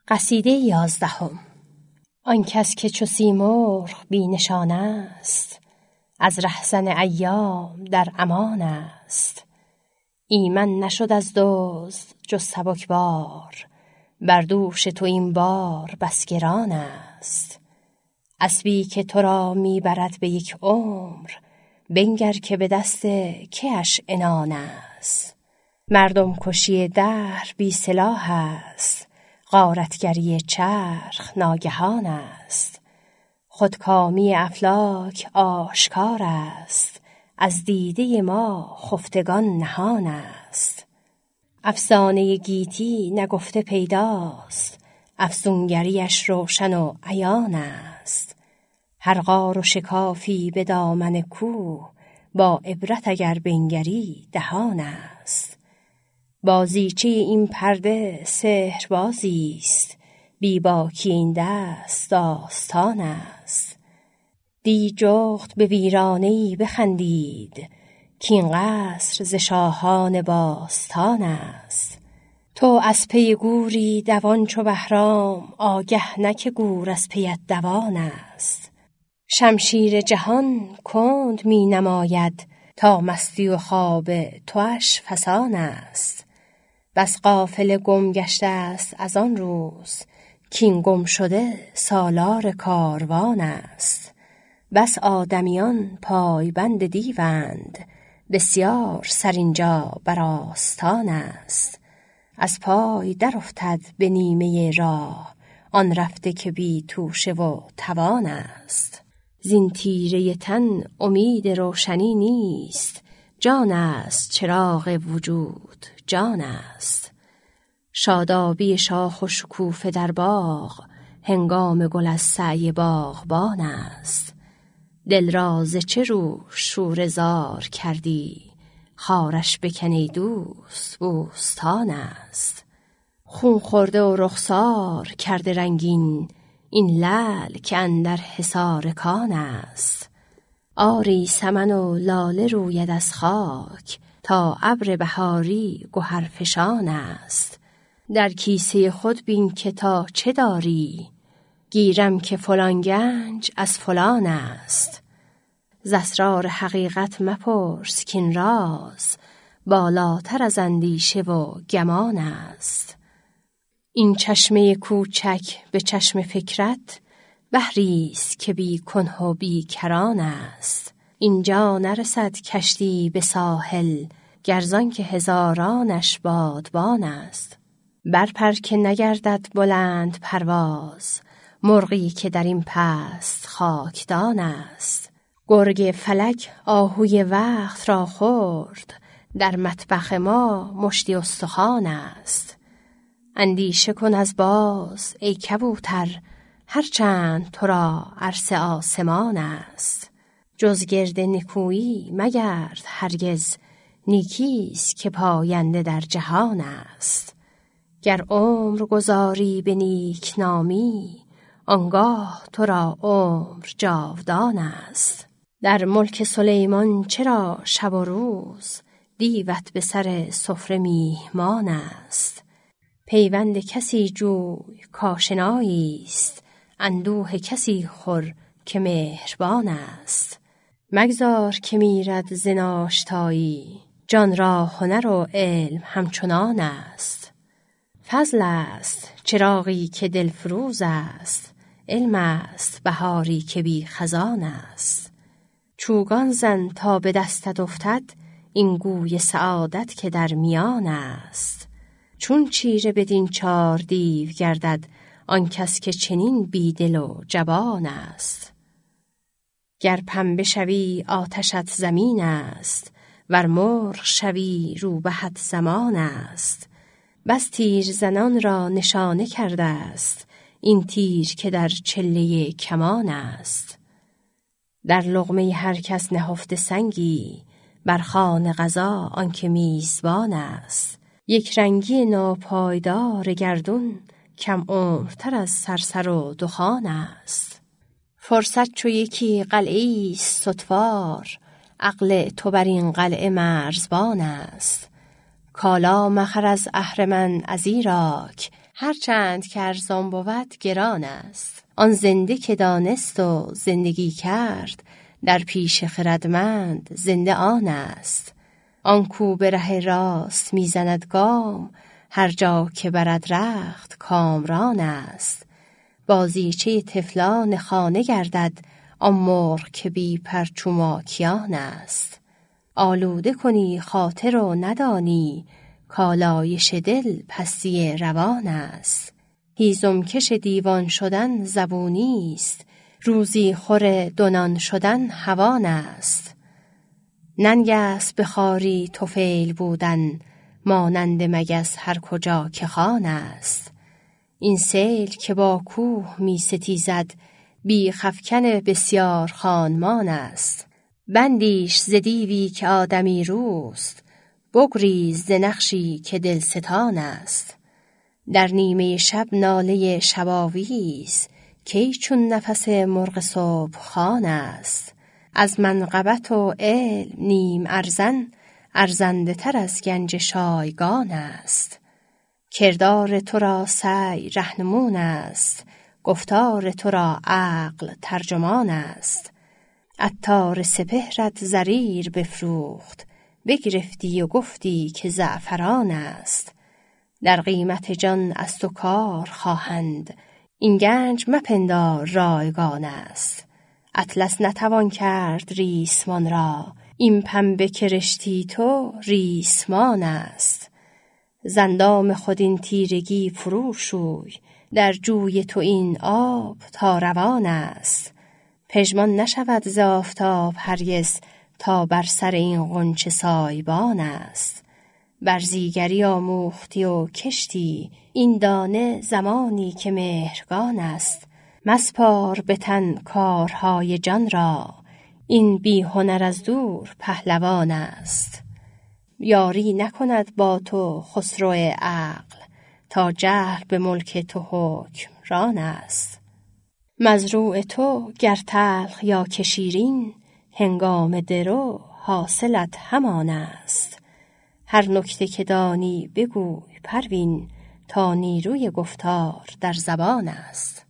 قصیده 11. آن کس که چو سیمرغ بی نشان است، از رهزن ایام در امان است. ایمن نشد از دزد جز سبکبار، بر دوش تو این بار بس گران است. اسبی که تو را می برد به یک عمر، بنگر که به دست که اش عنان است. مردم کشی دهر بی سلاح است، غارتگری چرخ ناگهان است. خودکامی افلاک آشکار است، از دیده ما خفتگان نهان است. افسانه گیتی نگفته پیداست، افسونگریش روشن و عیان است. هر غار و شکافی به دامن کوه، با عبرت اگر بنگری دهان است. بازیچه این پرده سحربازی است، بی باکی این دست داستان است. دی جغد به ویرانه‌ای بخندید، کاین قصر ز شاهان باستان است. تو از پی گوری دوان چو بهرام، آگه نه که گور از پیت دوان است. شمشیر جهان کند می نماید، تا مستی و خواب تواش فسان است. بس قافله گم گشته است از آن روز، کاین گم شده سالار کاروان است. بس آدمیان پایبند دیوند، بسیار سر اینجا بر آستان است. از پای در افتد به نیمه راه، آن رفته که بی توشه و توان است. زین تیره تن امید روشنی نیست، جان است چراغ وجود جان است. شادابی شاخ و شکوفه در باغ، هنگام گل از سعی باغبان است. دل را ز چه رو شوره زار کردی، خارش بکن ای دوست بوستان است. خون خورده و رخسار کرده رنگین، این لعل که اندر حصار کان است. آری سمن و لاله روید از خاک، تا ابر بهاری گهرفشان است. در کیسه خود بین که تا چه داری، گیرم که فلان گنج از فلان است. ز اسرار حقیقت مپرس کاین راز، بالاتر از اندیشه و گمان است. این چشمه کوچک به چشم فکرت، بحری است که بی کنه و بی کران است. اینجا نرسد کشتی به ساحل، گر زان که هزارانش بادبان است. برپر که نگردد بلند پرواز، مرغی که در این پست خاکدان است. گرگ فلک آهوی وقت را خورد، در مطبخ ما مشتی استخوان است. اندیشه کن از باز ای کبوتر، هرچند تو را عرصه آسمان است. جز گرد نکویی مگرد هرگز، نیکیست که پاینده در جهان است. گر عمر گذاری به نیک نامی، آنگاه تو را عمر جاودان است. در ملک سلیمان چرا شب و روز، دیوت به سر سفره میهمان است. پیوند کسی جوی کآشنایی است، اندوه کسی خور که مهربان است. مگذار که میرد ز ناشتایی، جان را هنر و علم همچنان است. فضل است چراغی که دلفروز است، علم است بهاری که بی خزان است. چوگان زن تا به دستت افتد، این گوی سعادت که در میان است. چون چیره بدین 4 دیو گردد، آن کس که چنین بیدل و جبان است. گر پنبه شوی آتشت زمین است، ور مرغ شوی روبهت زمان است. بس تیر زنان را نشانه کرده است، این تیر که در چله کمان است. در لقمه هر کس نهفته سنگی، بر خوان قضا آن که میزبان است. یک رنگی ناپایدار گردون، کم عمرتر از صرصر و دخان است. فرصت چو یکی قلعه‌ای است استوار، عقل تو بر این قلعه مرزبان است. کالا مخر از اهرمن ازیراک، هرچند که ارزان بود گران است. آن زنده که دانست و زندگی کرد، در پیش خردمند زنده آن است. آن کو به ره راست میزند گام، هر جا که برد رخت کامران است. بازیچه طفلان خانه گردد، آن مرغ که بی پر چو ماکیان است. آلوده کنی خاطر و ندانی، کالایش دل پستی روان است. هیزم کش دیوان شدن زبونی است، روزی خور دونان شدن هوان است. ننگ است به خواری طفیل بودن، مانند مگس هر کجا که خوان است. این سیل که با کوه می ستیزد، بیخ افکن بسیار خانمان است. بندیش ز دیوی که آدمی روست، بگریز ز نقشی که دلستان است. در نیمه شب ناله شباویز، کی چون نفس مرغ صبح خوان است. از منقبت و علم نیم ارزن، ارزنده تر از گنج شایگان است. کردار تو را سعی رهنمون است، گفتار تو را عقل ترجمان است. عطار سپهرت زریر بفروخت، بگرفتی و گفتی که زعفران است. در قیمت جان از تو کار خواهند، این گنج مپندار رایگان است. اطلس نتوان کرد ریسمان را، این پنبه که رشتی تو ریسمان است. زندام خود این تیرگی فرو شوی، در جوی تو این آب تا روان است. پژمان نشود ز آفتاب هرگز، تا بر سر این غنچه سایبان است. برزیگری آموختی و کشتی، این دانه زمانی که مهرگان است. مسپار به تن کارهای جان را، این بی هنر از دور پهلوان است. یاری نکند با تو خسرو عقل، تا جهل به ملک تو حکمران است. مزروع تو گر تلخ یا که شیرین، هنگام درو حاصلت همان است. هر نکته که دانی بگوی پروین، تا نیروی گفتار در زبان است.